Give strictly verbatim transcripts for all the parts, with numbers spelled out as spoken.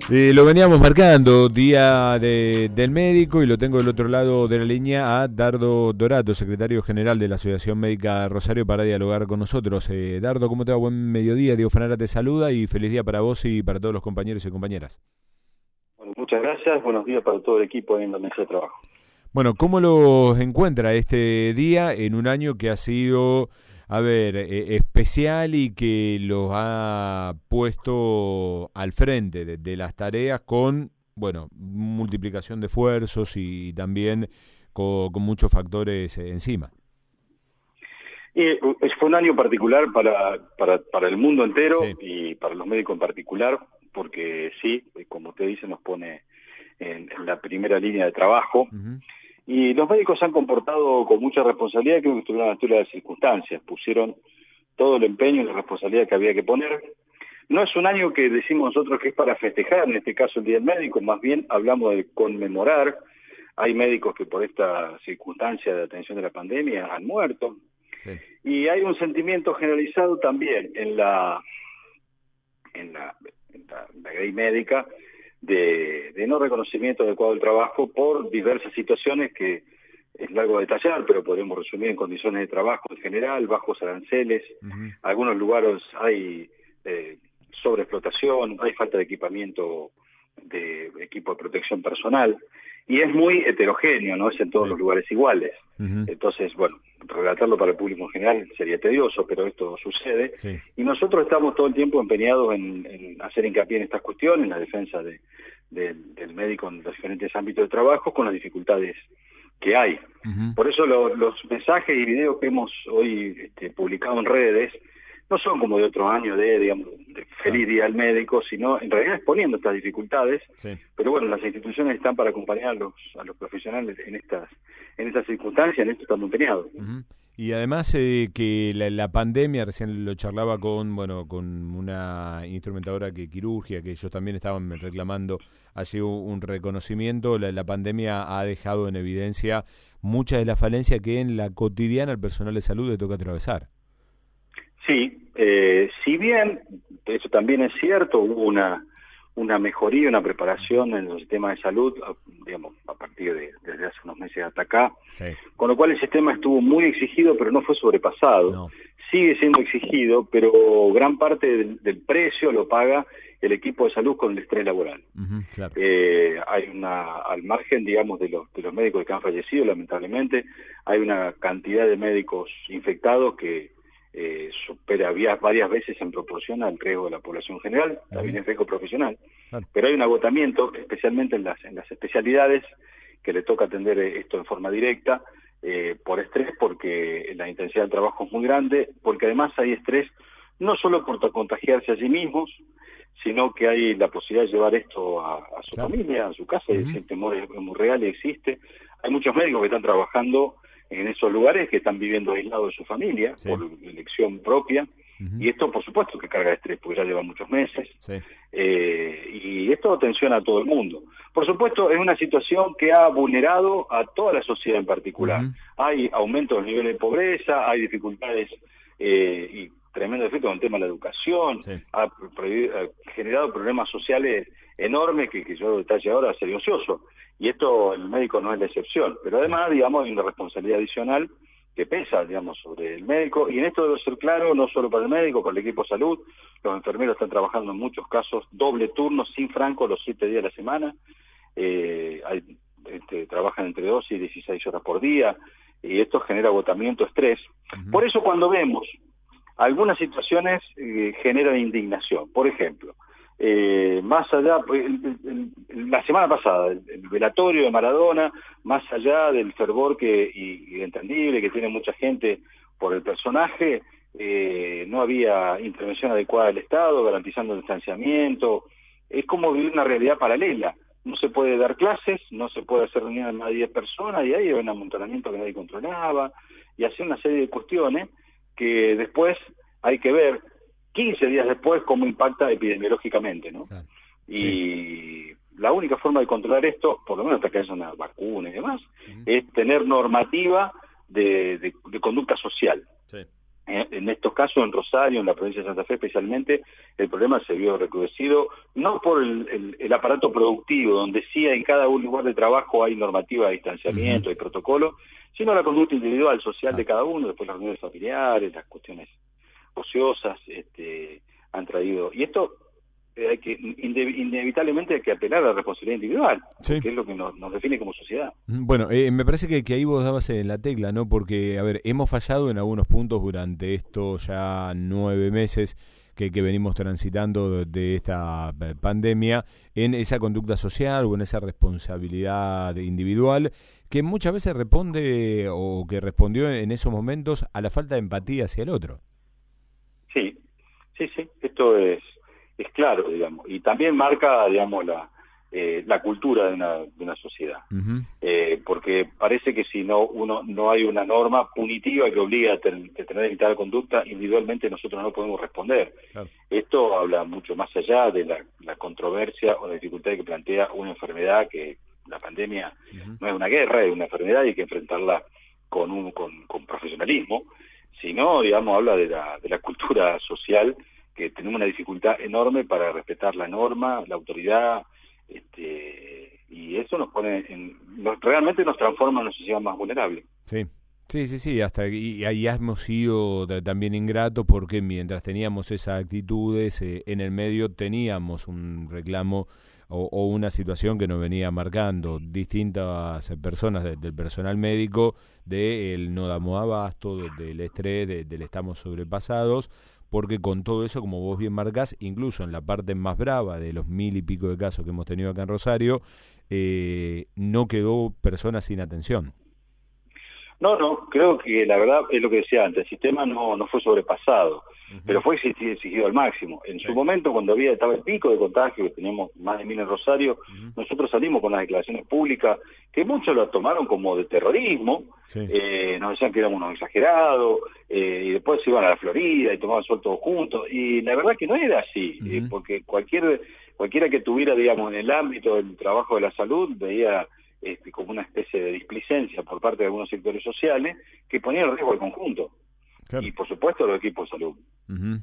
Eh, lo veníamos marcando, día de, del médico, y lo tengo del otro lado de la línea a Dardo Dorato, secretario general de la Asociación Médica Rosario, para dialogar con nosotros. Eh, Dardo, ¿cómo te va? Buen mediodía. Diego Fanara te saluda y feliz día para vos y para todos los compañeros y compañeras. Bueno, muchas gracias, buenos días para todo el equipo en la mesa de trabajo. Bueno, ¿cómo los encuentra este día en un año que ha sido, a ver, eh, especial y que los ha puesto al frente de, de las tareas con, bueno, multiplicación de esfuerzos y también con, con muchos factores eh, encima? Y fue un año particular para, para, para el mundo entero, sí, y para los médicos en particular, porque sí, como usted dice, nos pone en, en la primera línea de trabajo. Uh-huh. Y los médicos se han comportado con mucha responsabilidad, creo que estuvieron a la altura de las circunstancias, pusieron todo el empeño y la responsabilidad que había que poner. No es un año que decimos nosotros que es para festejar, en este caso el Día del Médico, más bien hablamos de conmemorar. Hay médicos que por esta circunstancia de atención de la pandemia han muerto. Sí. Y hay un sentimiento generalizado también en la, en la, en la, en la ley médica, De, de no reconocimiento adecuado del trabajo por diversas situaciones que es largo detallar, pero podemos resumir en condiciones de trabajo en general, bajos aranceles, uh-huh. Algunos lugares hay eh, sobreexplotación, hay falta de equipamiento, de equipo de protección personal, y es muy heterogéneo, no es en todos sí. los lugares iguales. Uh-huh. Entonces, bueno, relatarlo para el público en general sería tedioso, pero esto sucede. Sí. Y nosotros estamos todo el tiempo empeñados en, en hacer hincapié en estas cuestiones, en la defensa de, de, del médico en los diferentes ámbitos de trabajo, con las dificultades que hay. Uh-huh. Por eso lo, los mensajes y videos que hemos hoy este, publicado en redes no son como de otro año de, digamos, de feliz día al médico, sino en realidad exponiendo estas dificultades. Sí. Pero bueno, las instituciones están para acompañar a los, a los profesionales en estas en estas circunstancias, en esto estamos empeñados. Uh-huh. Y además eh, que la, la pandemia, recién lo charlaba con bueno con una instrumentadora que quirúrgica, que ellos también estaban reclamando allí un reconocimiento. La, la pandemia ha dejado en evidencia muchas de las falencias que en la cotidiana el personal de salud le toca atravesar. Sí, eh, si bien eso también es cierto, hubo una una mejoría, una preparación en el sistema de salud, digamos, a partir de desde hace unos meses hasta acá, sí. Con lo cual el sistema estuvo muy exigido, pero no fue sobrepasado. No. Sigue siendo exigido, pero gran parte del, del precio lo paga el equipo de salud con el estrés laboral. Uh-huh, claro. Eh, hay una, al margen, digamos, de los, de los médicos que han fallecido, lamentablemente, hay una cantidad de médicos infectados que Eh, supera varias veces en proporción al riesgo de la población general, uh-huh. También es riesgo profesional, claro. Pero hay un agotamiento, especialmente en las, en las especialidades, que le toca atender esto en forma directa, eh, por estrés, porque la intensidad del trabajo es muy grande, porque además hay estrés no solo por contagiarse a sí mismos, sino que hay la posibilidad de llevar esto a, a su claro. familia, a su casa, uh-huh. Y ese temor es muy real y existe. Hay muchos médicos que están trabajando en esos lugares, que están viviendo aislados de su familia, sí. Por elección propia, uh-huh. Y esto por supuesto que carga de estrés, porque ya lleva muchos meses, sí. eh, y esto tensiona a todo el mundo. Por supuesto, es una situación que ha vulnerado a toda la sociedad en particular. Uh-huh. Hay aumento del nivel de pobreza, hay dificultades eh, y tremendo efecto con el tema de la educación, sí. ha, ha generado problemas sociales enormes que, que yo detalle ahora, sería ocioso. Y esto, el médico no es la excepción, pero además, digamos, hay una responsabilidad adicional que pesa, digamos, sobre el médico, y en esto debe ser claro, no solo para el médico, para el equipo de salud. Los enfermeros están trabajando en muchos casos doble turno, sin franco, los siete días de la semana, eh, hay, este, trabajan entre doce y dieciséis horas por día, y esto genera agotamiento, estrés. Uh-huh. Por eso cuando vemos algunas situaciones eh, generan indignación. Por ejemplo, Eh, más allá, el, el, el, la semana pasada, el, el velatorio de Maradona, más allá del fervor que y, y entendible que tiene mucha gente por el personaje, eh, no había intervención adecuada del Estado, garantizando el distanciamiento. Es como vivir una realidad paralela. No se puede dar clases, no se puede hacer reuniones de más de diez personas, y ahí hay un amontonamiento que nadie controlaba, y así una serie de cuestiones que después hay que ver quince días después cómo impacta epidemiológicamente, ¿no? Claro. Y sí. La única forma de controlar esto, por lo menos hasta que haya una vacuna y demás, uh-huh. es tener normativa de, de, de conducta social. Sí. En estos casos, en Rosario, en la provincia de Santa Fe especialmente, el problema se vio recrudecido, no por el, el, el aparato productivo, donde sí en cada un lugar de trabajo hay normativa de distanciamiento, Uh-huh. hay protocolo, sino la conducta individual, social Ah. de cada uno, después las reuniones familiares, las cuestiones ociosas, este, han traído... Y esto eh, hay que inde, inevitablemente hay que apelar a la responsabilidad individual, Sí. porque es lo que nos, nos define como sociedad. Bueno, eh, me parece que, que ahí vos dabas en la tecla, ¿no? Porque, a ver, hemos fallado en algunos puntos durante estos ya nueve meses que, que venimos transitando de, de esta pandemia en esa conducta social o en esa responsabilidad individual que muchas veces responde o que respondió en esos momentos a la falta de empatía hacia el otro. Sí, sí, sí, esto es, es claro, digamos, y también marca, digamos, la, eh, la cultura de una, de una sociedad, Uh-huh. eh, porque parece que si no uno no hay una norma punitiva que obliga a ten, a tener evitar conducta, individualmente nosotros no podemos responder. Claro. Esto habla mucho más allá de la, la controversia o la dificultad que plantea una enfermedad, que la pandemia Uh-huh. no es una guerra, es una enfermedad y hay que enfrentarla con, un, con, con profesionalismo, sino, digamos, habla de la, de la cultura social, que tenemos una dificultad enorme para respetar la norma, la autoridad, este, y eso nos pone, en, nos, realmente nos transforma en una sociedad más vulnerable. Sí, sí, sí, sí, hasta y ahí hemos sido también ingratos porque mientras teníamos esas actitudes, eh, en el medio teníamos un reclamo o, o una situación que nos venía marcando distintas personas de, del personal médico, del no damos abasto, de, del estrés, de, del estamos sobrepasados, porque con todo eso, como vos bien marcás, incluso en la parte más brava de los mil y pico de casos que hemos tenido acá en Rosario, eh, no quedó personas sin atención. No, no, creo que la verdad es lo que decía antes, el sistema no, no fue sobrepasado, uh-huh. pero fue exigido al máximo. En sí. su momento, cuando había estaba el pico de contagio, que teníamos más de mil en Rosario, uh-huh. nosotros salimos con las declaraciones públicas, que muchos lo tomaron como de terrorismo, sí. eh, nos decían que éramos unos exagerados, eh, y después se iban a la Florida y tomaban sol todos juntos, y la verdad que no era así, uh-huh. eh, porque cualquier cualquiera que tuviera, digamos, en el ámbito del trabajo de la salud, veía... Este, como una especie de displicencia por parte de algunos sectores sociales que ponía en riesgo al conjunto. Claro. Y por supuesto los equipos de salud. Uh-huh.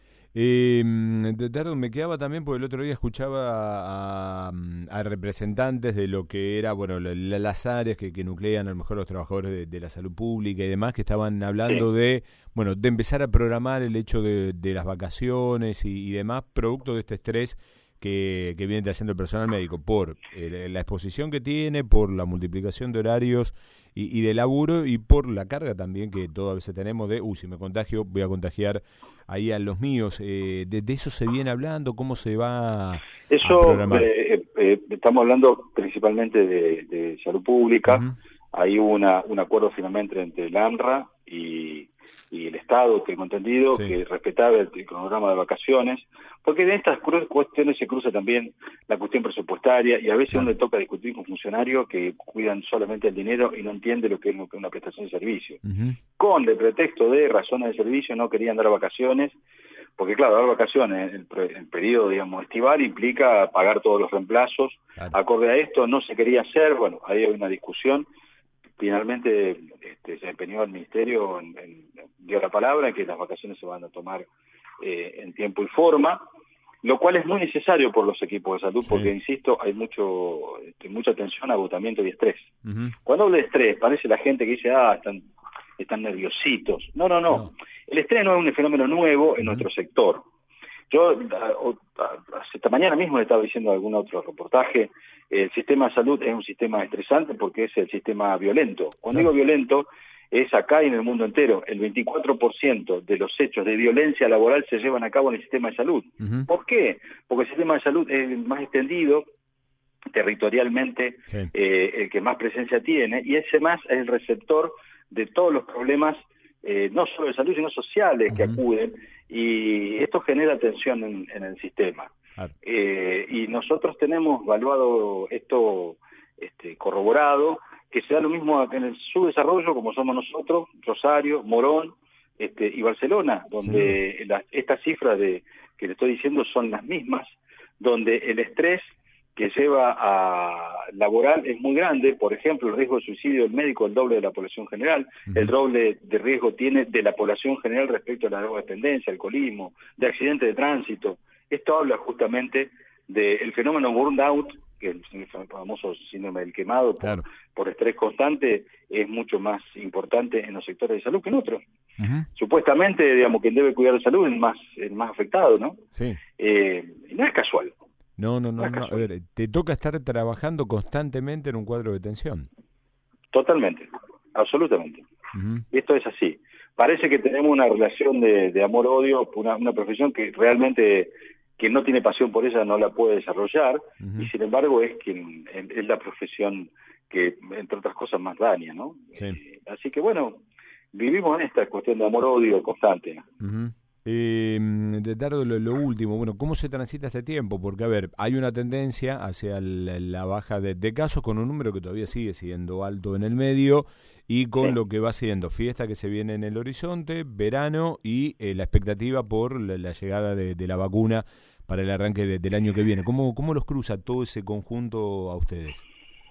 Eh, Dardo, me quedaba también porque el otro día escuchaba a, a representantes de lo que era, bueno, la, las áreas que, que nuclean a lo mejor los trabajadores de, de la salud pública y demás, que estaban hablando sí. de, bueno, de empezar a programar el hecho de, de las vacaciones y, y demás, producto de este estrés que, que viene trayendo el personal médico por eh, la exposición que tiene, por la multiplicación de horarios y, y de laburo y por la carga también que todas veces tenemos de, uy, si me contagio, voy a contagiar ahí a los míos. Eh, de, de eso se viene hablando, ¿cómo se va eso, a programar? Eh, eh, estamos hablando principalmente de, de salud pública. Uh-huh. Hay una, un acuerdo finalmente entre el AMRA y, y el Estado, tengo entendido, sí. que respetaba el, el cronograma de vacaciones, porque en estas cuestiones se cruza también la cuestión presupuestaria y a veces claro. uno le toca discutir con funcionarios que cuidan solamente el dinero y no entiende lo que es, lo que es una prestación de servicio. Uh-huh. Con el pretexto de razones de servicio no querían dar vacaciones, porque claro, dar vacaciones en el, el periodo, digamos, estival implica pagar todos los reemplazos. Claro. Acorde a esto no se quería hacer, bueno, ahí hay una discusión. Finalmente este, se empeñó el Ministerio, en, en, dio la palabra en que las vacaciones se van a tomar eh, en tiempo y forma, lo cual es muy necesario por los equipos de salud, sí. porque, insisto, hay mucho este, mucha tensión, agotamiento y estrés. Uh-huh. Cuando hablo de estrés, parece la gente que dice, ah, están, están nerviositos. No, no, no, no. El estrés no es un fenómeno nuevo en uh-huh. nuestro sector. Yo, a, a, esta mañana mismo le estaba diciendo algún otro reportaje, el sistema de salud es un sistema estresante porque es el sistema violento. Cuando claro. digo violento, es acá y en el mundo entero. El veinticuatro por ciento de los hechos de violencia laboral se llevan a cabo en el sistema de salud. Uh-huh. ¿Por qué? Porque el sistema de salud es más extendido territorialmente, sí. eh, el que más presencia tiene, y ese más es el receptor de todos los problemas, eh, no solo de salud, sino sociales uh-huh. que acuden, y esto genera tensión en, en el sistema. Claro. Eh, y nosotros tenemos evaluado esto este, corroborado, que se da lo mismo en el subdesarrollo como somos nosotros, Rosario, Morón este, y Barcelona, donde sí. la, estas cifras de, que le estoy diciendo son las mismas, donde el estrés que lleva a laboral es muy grande. Por ejemplo, el riesgo de suicidio del médico es el doble de la población general, uh-huh. el doble de riesgo tiene de la población general respecto a la drogodependencia, alcoholismo, de accidentes de tránsito. Esto habla justamente del fenómeno burnout, que es el famoso síndrome del quemado por, claro. por estrés constante, es mucho más importante en los sectores de salud que en otros. Uh-huh. Supuestamente, digamos, quien debe cuidar de salud es el más, el más afectado, ¿no? Sí. Eh, no es casual. No, no, no, no. A ver, te toca estar trabajando constantemente en un cuadro de tensión. Totalmente, absolutamente. Uh-huh. Esto es así. Parece que tenemos una relación de, de amor-odio, una, una profesión que realmente quien no tiene pasión por ella no la puede desarrollar, uh-huh. y sin embargo es quien es la profesión que, entre otras cosas, más daña, ¿no? Sí. Eh, así que bueno, vivimos en esta cuestión de amor-odio constante. Uh-huh. Eh, de Dardo, lo, lo último, bueno, ¿cómo se transita este tiempo? Porque, a ver, hay una tendencia hacia la, la baja de, de casos con un número que todavía sigue siendo alto en el medio y con sí. lo que va siendo fiesta que se viene en el horizonte, verano y eh, la expectativa por la, la llegada de, de la vacuna para el arranque de, del año que viene. ¿Cómo, cómo los cruza todo ese conjunto a ustedes?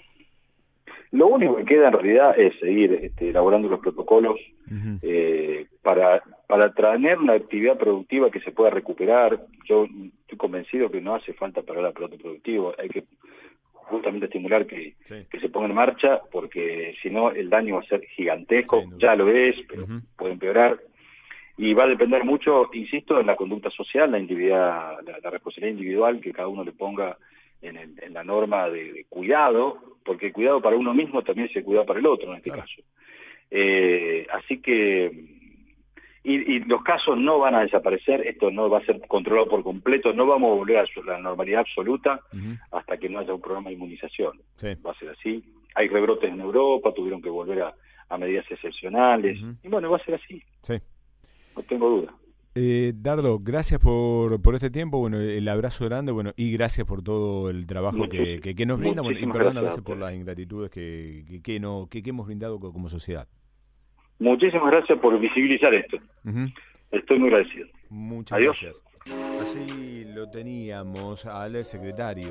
Lo único que queda en realidad es seguir este, elaborando los protocolos uh-huh. eh, para, para traer una actividad productiva que se pueda recuperar. Yo estoy convencido que no hace falta parar el aparato productivo, hay que justamente estimular que, sí. que se ponga en marcha, porque si no el daño va a ser gigantesco, sí, no ya lo es, pero uh-huh. puede empeorar. Y va a depender mucho, insisto, en la conducta social, la individualidad, la, la responsabilidad individual que cada uno le ponga en, el, en la norma de, de cuidado, porque el cuidado para uno mismo también es el cuidado para el otro en este claro. caso. Eh, así que, y, y los casos no van a desaparecer, esto no va a ser controlado por completo, no vamos a volver a la normalidad absoluta uh-huh. hasta que no haya un programa de inmunización. Sí. Va a ser así. Hay rebrotes en Europa, tuvieron que volver a, a medidas excepcionales, uh-huh. y bueno, va a ser así. Sí. No tengo duda. Eh, Dardo, gracias por, por este tiempo, bueno, el abrazo grande, bueno, y gracias por todo el trabajo que, que, que nos brinda, bueno, y perdón a veces por las ingratitudes que, que, que, no, que, que hemos brindado como sociedad. Muchísimas gracias por visibilizar esto. Uh-huh. Estoy muy agradecido. Muchas Adiós. gracias. Así lo teníamos al secretario